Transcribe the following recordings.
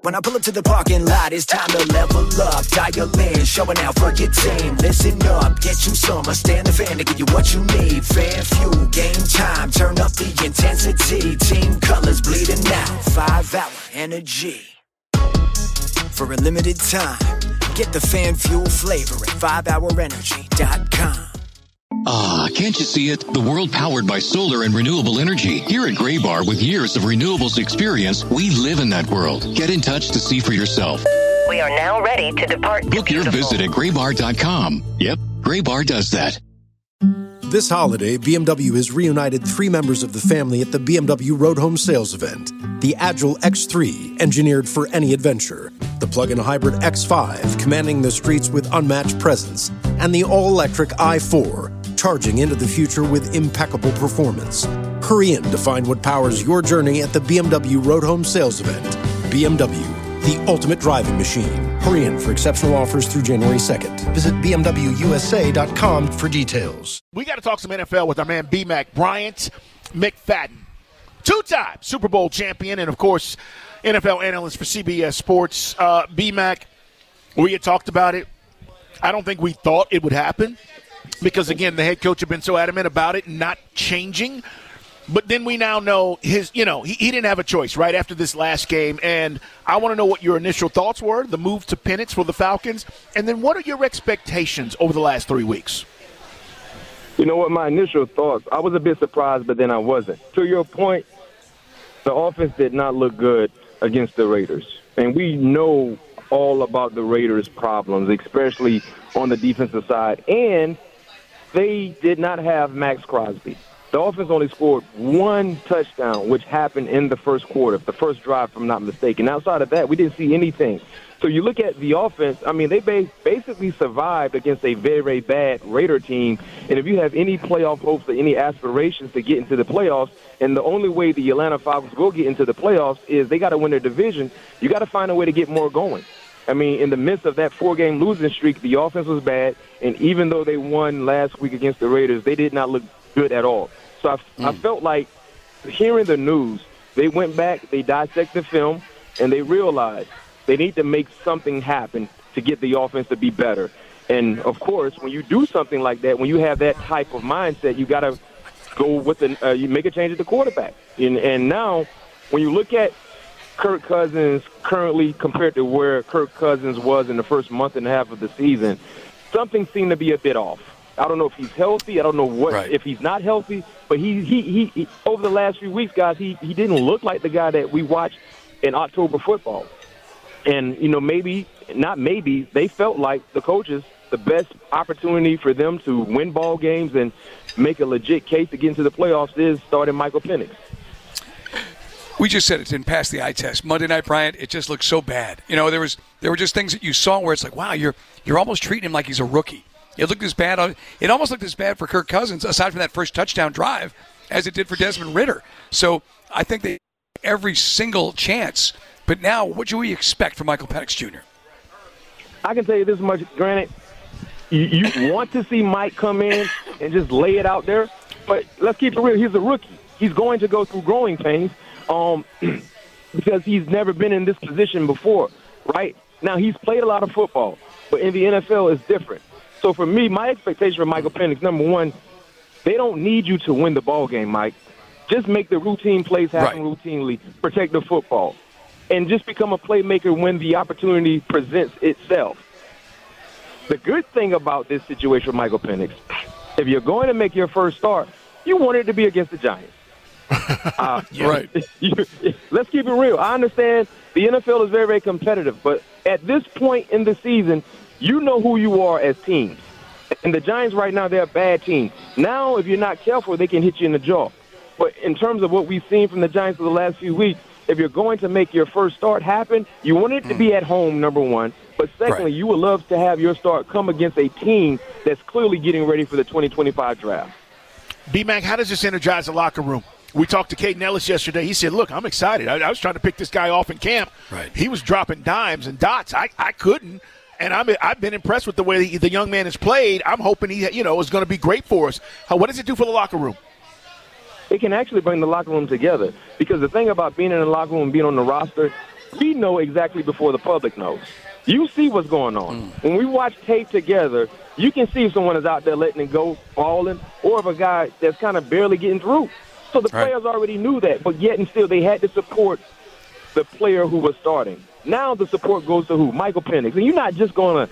When I pull up to the parking lot, it's time to level up. Dial in, showing out for your team. Listen up, get you some. Stand the fan to give you what you need. Fan fuel, game time, turn up the intensity. Team colors bleeding out, 5-hour energy. For a limited time, get the fan fuel flavor at 5hourenergy.com. Ah, can't you see it? The world powered by solar and renewable energy. Here at Graybar, with years of renewables experience, we live in that world. Get in touch to see for yourself. We are now ready to depart. Book your visit at graybar.com. Yep, Graybar does that. This holiday, BMW has reunited 3 members of the family at the BMW Road Home Sales event. The Agile X3, engineered for any adventure. The plug-in hybrid X5, commanding the streets with unmatched presence. And the all-electric i4, charging into the future with impeccable performance. Hurry in to find what powers your journey at the BMW Road Home Sales event. BMW, the ultimate driving machine. Hurry in for exceptional offers through January 2nd. Visit BMWUSA.com for details. We got to talk some NFL with our man B-Mac Bryant McFadden. 2-time Super Bowl champion and, of course, NFL analyst for CBS Sports. B-Mac, we had talked about it. I don't think we thought it would happen because, again, the head coach had been so adamant about it not changing. But then we now know he didn't have a choice right after this last game. And I want to know what your initial thoughts were, the move to Penix for the Falcons, and then what are your expectations over the last 3 weeks? You know what, my initial thoughts, I was a bit surprised, but then I wasn't. To your point, the offense did not look good against the Raiders. And we know all about the Raiders' problems, especially on the defensive side. And they did not have Max Crosby. The offense only scored 1 touchdown, which happened in the first quarter, the first drive, if I'm not mistaken. Outside of that, we didn't see anything. So you look at the offense, I mean, they basically survived against a very, very bad Raider team. And if you have any playoff hopes or any aspirations to get into the playoffs, and the only way the Atlanta Falcons will get into the playoffs is they got to win their division, you got to find a way to get more going. I mean, in the midst of that 4-game losing streak, the offense was bad. And even though they won last week against the Raiders, they did not look good at all. So I felt like hearing the news, they went back, they dissected the film, and they realized they need to make something happen to get the offense to be better. And, of course, when you do something like that, when you have that type of mindset, you got to go with you make a change at the quarterback. And now when you look at Kirk Cousins currently compared to where Kirk Cousins was in the first month and a half of the season, something seemed to be a bit off. I don't know if he's healthy. I don't know if he's not healthy. But he over the last few weeks, guys, he didn't look like the guy that we watched in October football. And, they felt like the coaches, the best opportunity for them to win ball games and make a legit case to get into the playoffs is starting Michael Penix. We just said it didn't pass the eye test. Monday Night, Bryant, it just looked so bad. You know, there were just things that you saw where it's like, wow, you're almost treating him like he's a rookie. It looked as bad. It almost looked as bad for Kirk Cousins, aside from that first touchdown drive, as it did for Desmond Ridder. So I think they every single chance. But now, what do we expect from Michael Penix Jr.? I can tell you this much. Granted, you want to see Mike come in and just lay it out there, but let's keep it real. He's a rookie. He's going to go through growing pains because he's never been in this position before, right? Now, he's played a lot of football, but in the NFL, it's different. So for me, my expectation for Michael Penix, number one, they don't need you to win the ball game, Mike. Just make the routine plays happen routinely, protect the football, and just become a playmaker when the opportunity presents itself. The good thing about this situation with Michael Penix, if you're going to make your first start, you want it to be against the Giants. Right. Let's keep it real. I understand the NFL is very, very competitive, but at this point in the season, you know who you are as teams. And the Giants right now, they're a bad team. Now, if you're not careful, they can hit you in the jaw. But in terms of what we've seen from the Giants for the last few weeks, if you're going to make your first start happen, you want it to be at home, number one. But secondly, you would love to have your start come against a team that's clearly getting ready for the 2025 draft. B-Mac, how does this energize the locker room? We talked to Caden Ellis yesterday. He said, look, I'm excited. I was trying to pick this guy off in camp. Right. He was dropping dimes and dots. I couldn't. And I've been impressed with the way the young man has played. I'm hoping he is going to be great for us. What does it do for the locker room? It can actually bring the locker room together because the thing about being in the locker room and being on the roster, we know exactly before the public knows. You see what's going on. When we watch tape together, you can see if someone is out there letting it go, falling, or if a guy that's kind of barely getting through. So the players already knew that, but yet and still they had to support the player who was starting. Now the support goes to who? Michael Penix. And you're not just going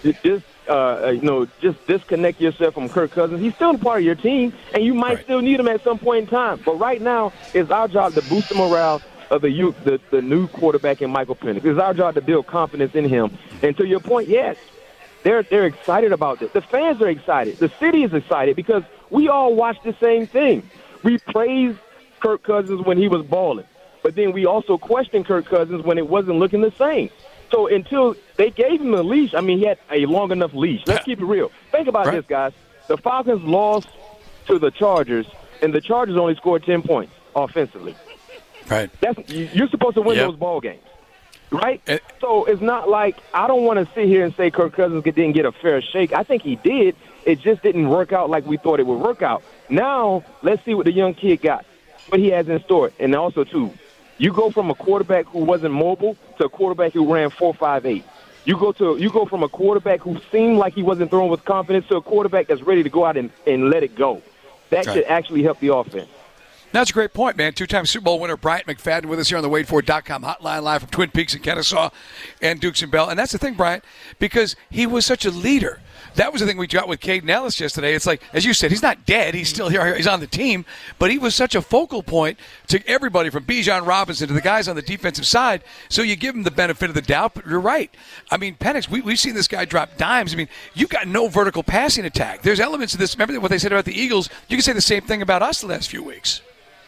to just disconnect yourself from Kirk Cousins. He's still a part of your team, and you might still need him at some point in time. But right now, it's our job to boost the morale of the new quarterback in Michael Penix. It's our job to build confidence in him. And to your point, yes, they're excited about this. The fans are excited. The city is excited because we all watch the same thing. We praise Kirk Cousins when he was balling, but then we also question Kirk Cousins when it wasn't looking the same. So until they gave him a leash, I mean, he had a long enough leash. Let's keep it real. Think about this, guys. The Falcons lost to the Chargers, and the Chargers only scored 10 points offensively. Right. You're supposed to win those ball games, right? So it's not like I don't want to sit here and say Kirk Cousins didn't get a fair shake. I think he did. It just didn't work out like we thought it would work out. Now, let's see what the young kid got, what he has in store. And also, too, you go from a quarterback who wasn't mobile to a quarterback who ran 4.58. You go from a quarterback who seemed like he wasn't throwing with confidence to a quarterback that's ready to go out and let it go. That should actually help the offense. That's a great point, man. Two-time Super Bowl winner Bryant McFadden with us here on the WadeFord.com hotline, live from Twin Peaks and Kennesaw and Dukes and Bell. And that's the thing, Bryant, because he was such a leader. That was the thing we got with Caden Ellis yesterday. It's like, as you said, he's not dead. He's still here. He's on the team. But he was such a focal point to everybody from Bijan Robinson to the guys on the defensive side. So you give him the benefit of the doubt, but you're right. I mean, Penix, we've seen this guy drop dimes. I mean, you've got no vertical passing attack. There's elements of this. Remember what they said about the Eagles? You can say the same thing about us the last few weeks.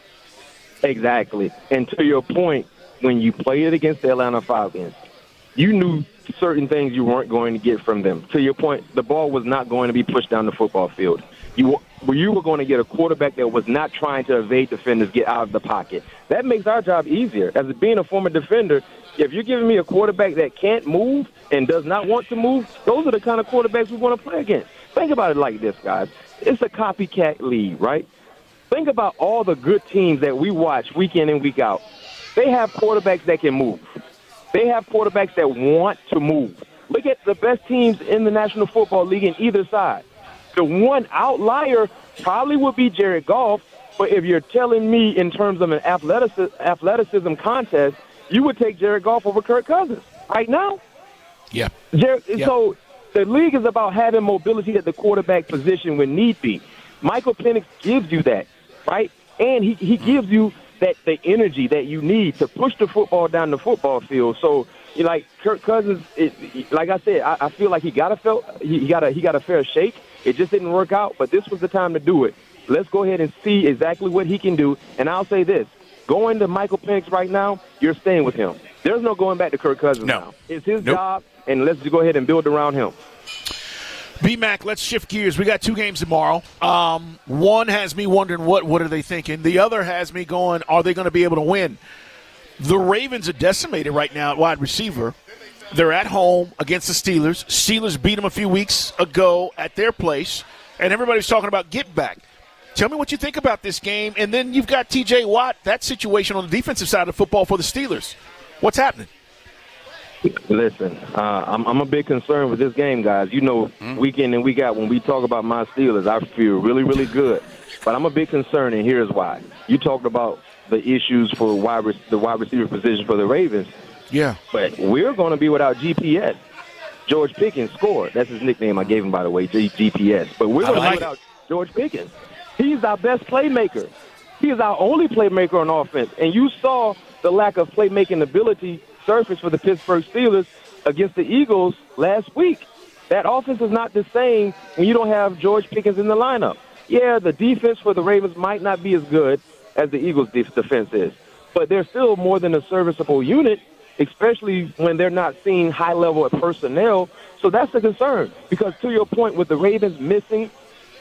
Exactly. And to your point, when you played it against the Atlanta Falcons, you knew certain things you weren't going to get from them. To your point, the ball was not going to be pushed down the football field. You were going to get a quarterback that was not trying to evade defenders, get out of the pocket. That makes our job easier. As being a former defender, if you're giving me a quarterback that can't move and does not want to move, those are the kind of quarterbacks we want to play against. Think about it like this, guys. It's a copycat league, right? Think about all the good teams that we watch week in and week out. They have quarterbacks that can move. They have quarterbacks that want to move. Look at the best teams in the National Football League in either side. The one outlier probably would be Jared Goff, but if you're telling me in terms of an athleticism contest, you would take Jared Goff over Kirk Cousins right now. Yeah. So the league is about having mobility at the quarterback position when need be. Michael Penix gives you that, right? And he gives you the energy that you need to push the football down the football field. So, like Kirk Cousins, like I said, I feel like he got a fair shake. It just didn't work out, but this was the time to do it. Let's go ahead and see exactly what he can do. And I'll say this: going to Michael Penix right now, you're staying with him. There's no going back to Kirk Cousins now. It's his job, and let's just go ahead and build around him. B-Mac, let's shift gears. We got 2 games tomorrow. One has me wondering what are they thinking. The other has me going, are they going to be able to win? The Ravens are decimated right now at wide receiver. They're at home against the Steelers. Steelers beat them a few weeks ago at their place, and everybody's talking about get back. Tell me what you think about this game. And then you've got T.J. Watt, that situation on the defensive side of football for the Steelers. What's happening? Listen, I'm a bit concerned with this game, guys. You know, week in and week out, when we talk about my Steelers, I feel really, really good. But I'm a bit concerned, and here's why. You talked about the issues for the wide receiver position for the Ravens. Yeah. But we're going to be without GPS. George Pickens scored. That's his nickname I gave him, by the way, GPS. But we're going to be without George Pickens. He's our best playmaker. He is our only playmaker on offense. And you saw the lack of playmaking ability surface for the Pittsburgh Steelers against the Eagles last week. That offense is not the same when you don't have George Pickens in the lineup. Yeah, the defense for the Ravens might not be as good as the Eagles' defense is, but they're still more than a serviceable unit, especially when they're not seeing high-level personnel. So that's a concern, because to your point, with the Ravens missing,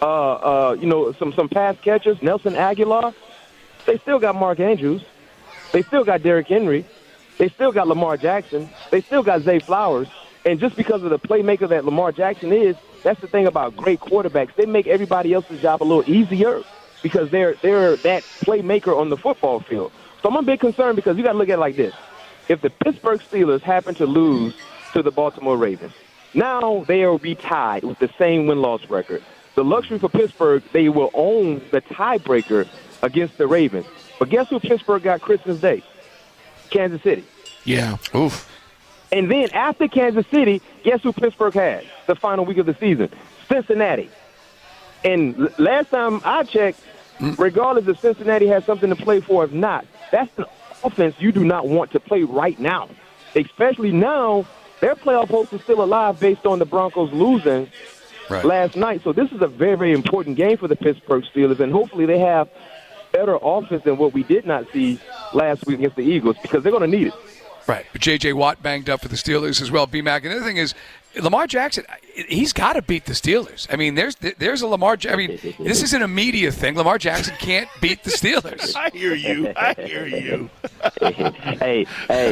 some pass catchers, Nelson Aguilar, they still got Mark Andrews. They still got Derrick Henry. They still got Lamar Jackson. They still got Zay Flowers. And just because of the playmaker that Lamar Jackson is, that's the thing about great quarterbacks. They make everybody else's job a little easier because they're that playmaker on the football field. So I'm a bit concerned because you got to look at it like this. if the Pittsburgh Steelers happen to lose to the Baltimore Ravens, now they will be tied with the same win-loss record. The luxury for Pittsburgh, they will own the tiebreaker against the Ravens. But guess who Pittsburgh got Christmas Day? Kansas City. Yeah. Oof. And then after Kansas City, guess who Pittsburgh had the final week of the season? Cincinnati. And last time I checked, regardless if Cincinnati has something to play for or not, that's an offense you do not want to play right now. Especially now, their playoff hopes are still alive based on the Broncos losing last night. So this is a very, very important game for the Pittsburgh Steelers, and hopefully they have better offense than what we did not see last week against the Eagles, because they're going to need it. Right. J.J. Watt banged up for the Steelers as well, B-Mac. And the other thing is, Lamar Jackson, he's got to beat the Steelers. I mean, there's a Lamar – I mean, this is an immediate thing. Lamar Jackson can't beat the Steelers. I hear you. Hey,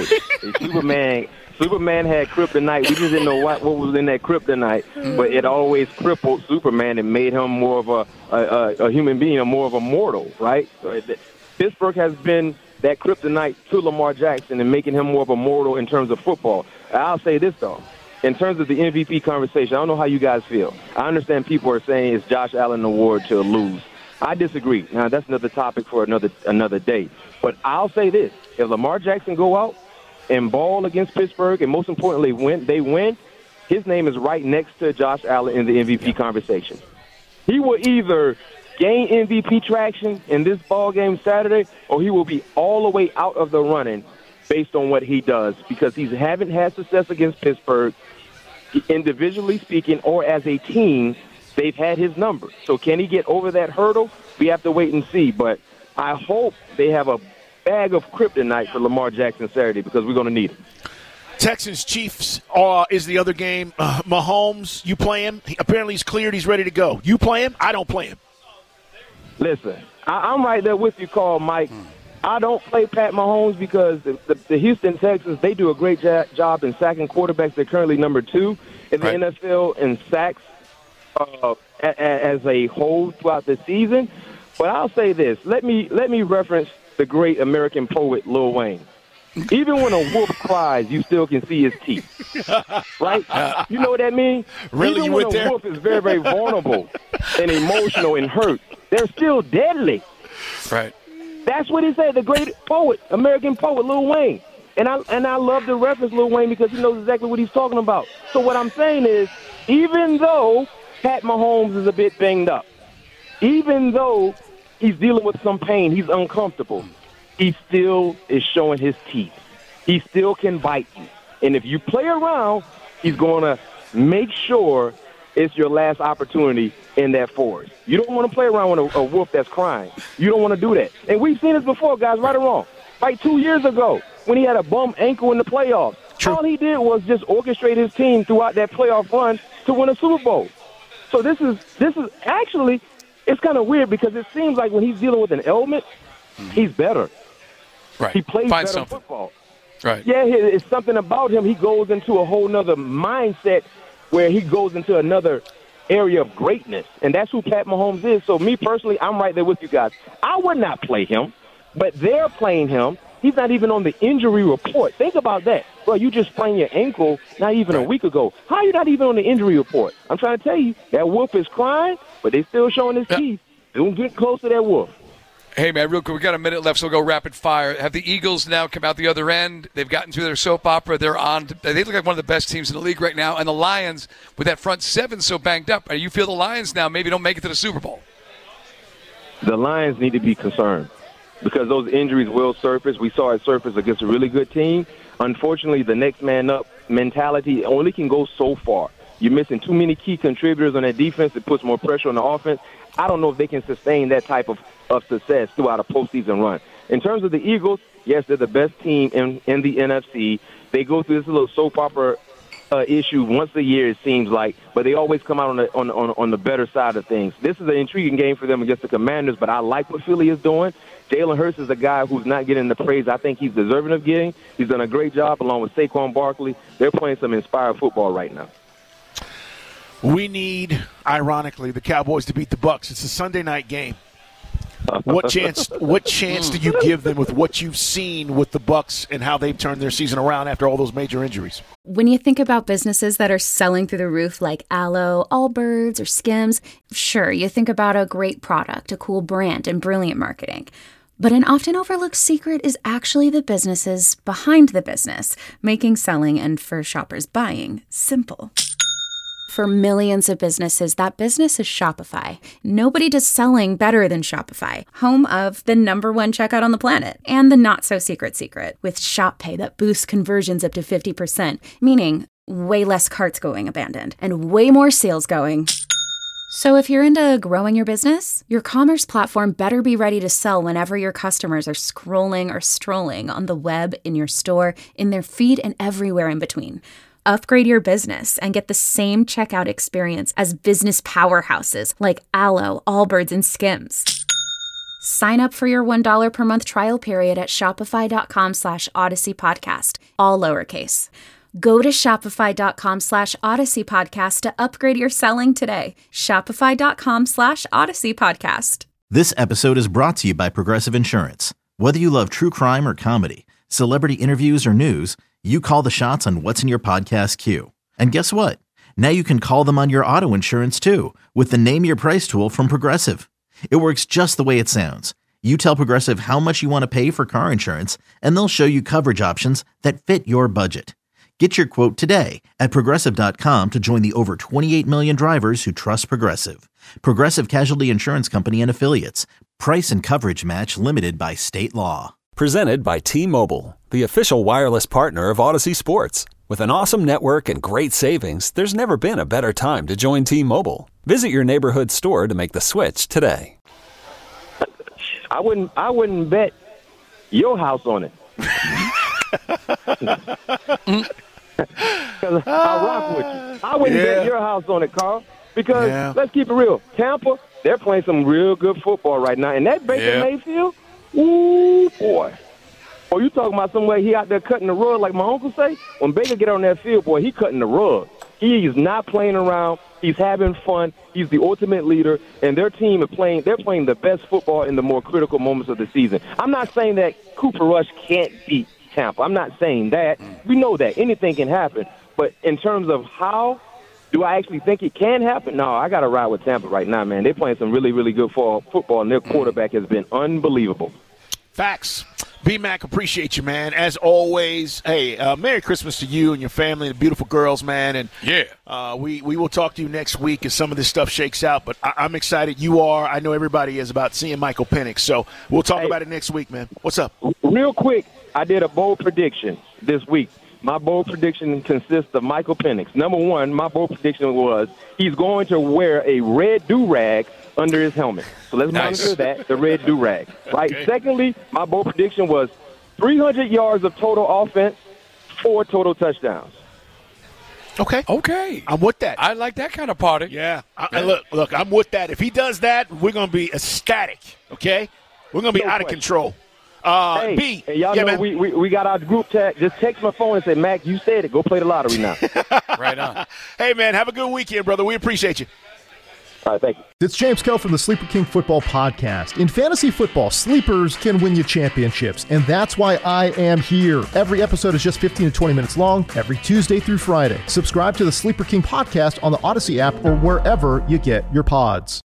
Superman had kryptonite. We just didn't know what was in that kryptonite, but it always crippled Superman and made him more of a human being, or more of a mortal, right? So Pittsburgh has been that kryptonite to Lamar Jackson and making him more of a mortal in terms of football. I'll say this, though. In terms of the MVP conversation, I don't know how you guys feel. I understand people are saying it's Josh Allen award to lose. I disagree. Now, that's another topic for another day. But I'll say this. If Lamar Jackson go out and ball against Pittsburgh, and most importantly, they win, his name is right next to Josh Allen in the MVP conversation. He will either gain MVP traction in this ball game Saturday, or he will be all the way out of the running based on what he does, because he haven't had success against Pittsburgh, individually speaking, or as a team. They've had his number. So can he get over that hurdle? We have to wait and see. But I hope they have a bag of kryptonite for Lamar Jackson Saturday, because we're going to need it. Texans-Chiefs is the other game. Mahomes, you play him? Apparently he's cleared. He's ready to go. You play him? I don't play him. Listen, I'm right there with you, Carl, Mike. I don't play Pat Mahomes because the Houston Texans, they do a great job in sacking quarterbacks. They're currently number 2 in the NFL in sacks as a whole throughout the season. But I'll say this. Let me reference the great American poet Lil Wayne. Even when a wolf cries, you still can see his teeth. Right? You know what that means? Really, even when a wolf is very, very vulnerable and emotional and hurt, they're still deadly. Right. That's what he said, the great poet, American poet, Lil Wayne. And I love to reference Lil Wayne because he knows exactly what he's talking about. So what I'm saying is, even though Pat Mahomes is a bit banged up, even though he's dealing with some pain, he's uncomfortable, he still is showing his teeth. He still can bite you. And if you play around, he's going to make sure it's your last opportunity in that forest. You don't want to play around with a wolf that's crying. You don't want to do that. And we've seen this before, guys, right or wrong. Like 2 years ago when he had a bum ankle in the playoffs. True. All he did was just orchestrate his team throughout that playoff run to win a Super Bowl. So this is actually, it's kind of weird because it seems like when he's dealing with an ailment, he's better. Right. He plays Find better something. football. Right. Yeah, it's something about him. He goes into a whole nother mindset where he goes into another area of greatness, and that's who Pat Mahomes is. So me personally, I'm right there with you guys. I would not play him, but they're playing him. He's not even on the injury report. Think about that. Bro, you just sprained your ankle not even a week ago. How are you not even on the injury report? I'm trying to tell you, that wolf is crying, but they're still showing his teeth. Don't get close to that wolf. Hey, man, real quick, we got a minute left, so we'll go rapid fire. Have the Eagles now come out the other end? They've gotten through their soap opera. They look like one of the best teams in the league right now. And the Lions, with that front seven so banged up, you feel the Lions now maybe don't make it to the Super Bowl? The Lions need to be concerned because those injuries will surface. We saw it surface against a really good team. Unfortunately, the next man up mentality only can go so far. You're missing too many key contributors on that defense. It puts more pressure on the offense. I don't know if they can sustain that type of success throughout a postseason run. In terms of the Eagles, yes, they're the best team in the NFC. They go through this little soap opera issue once a year, it seems like, but they always come out on the better side of things. This is an intriguing game for them against the Commanders, but I like what Philly is doing. Jalen Hurts is a guy who's not getting the praise I think he's deserving of getting. He's done a great job along with Saquon Barkley. They're playing some inspired football right now. We need, ironically, the Cowboys to beat the Bucs. It's a Sunday night game. What chance do you give them with what you've seen with the Bucs and how they've turned their season around after all those major injuries? When you think about businesses that are selling through the roof like Aloe, Allbirds, or Skims, sure, you think about a great product, a cool brand, and brilliant marketing. But an often overlooked secret is actually the businesses behind the business, making selling and, for shoppers, buying simple. For millions of businesses, that business is Shopify. Nobody does selling better than Shopify, home of the #1 checkout on the planet and the not-so-secret secret with Shop Pay that boosts conversions up to 50%, meaning way less carts going abandoned and way more sales going. So if you're into growing your business, your commerce platform better be ready to sell whenever your customers are scrolling or strolling on the web, in your store, in their feed, and everywhere in between. Upgrade your business and get the same checkout experience as business powerhouses like Aloe, Allbirds, and Skims. Sign up for your $1 per month trial period at shopify.com/Odyssey Podcast, all lowercase. Go to shopify.com/Odyssey Podcast to upgrade your selling today. Shopify.com/Odyssey Podcast. This episode is brought to you by Progressive Insurance. Whether you love true crime or comedy, celebrity interviews or news, you call the shots on what's in your podcast queue. And guess what? Now you can call them on your auto insurance too with the Name Your Price tool from Progressive. It works just the way it sounds. You tell Progressive how much you want to pay for car insurance, and they'll show you coverage options that fit your budget. Get your quote today at Progressive.com to join the over 28 million drivers who trust Progressive. Progressive Casualty Insurance Company and Affiliates. Price and coverage match limited by state law. Presented by T-Mobile, the official wireless partner of Odyssey Sports. With an awesome network and great savings, there's never been a better time to join T-Mobile. Visit your neighborhood store to make the switch today. I wouldn't bet your house on it. Because I rock with you. I wouldn't bet your house on it, Carl. Because let's keep it real. Tampa, they're playing some real good football right now. And that Baker Mayfield, ooh, boy. Oh, you talking about somewhere he out there cutting the rug like my uncle say? When Baker get on that field, boy, he cutting the rug. He is not playing around. He's having fun. He's the ultimate leader. And their team is playing. They're playing the best football in the more critical moments of the season. I'm not saying that Cooper Rush can't beat Tampa. I'm not saying that. We know that. Anything can happen. But in terms of how do I actually think it can happen? No, I got to ride with Tampa right now, man. They're playing some really, really good football, and their quarterback has been unbelievable. Facts. B-Mac, appreciate you, man. As always, hey, Merry Christmas to you and your family, the beautiful girls, man. And we will talk to you next week as some of this stuff shakes out. But I'm excited. You are. I know everybody is about seeing Michael Penix. So we'll talk about it next week, man. What's up? Real quick, I did a bold prediction this week. My bold prediction consists of Michael Penix. Number one, my bold prediction was he's going to wear a red do-rag under his helmet. So let's monitor that, the red do-rag. Right. Okay. Secondly, my bold prediction was 300 yards of total offense, 4 total touchdowns. Okay. I'm with that. I like that kind of party. Yeah. Look, I'm with that. If he does that, we're going to be ecstatic, okay? We're going to be out of control. Hey, y'all know we got our group chat. Just text my phone and say, Mac, you said it. Go play the lottery now. Right on. Hey, man, have a good weekend, brother. We appreciate you. All right, thank you. It's James Kell from the Sleeper King Football Podcast. In fantasy football, sleepers can win you championships, and that's why I am here. Every episode is just 15 to 20 minutes long, every Tuesday through Friday. Subscribe to the Sleeper King Podcast on the Odyssey app or wherever you get your pods.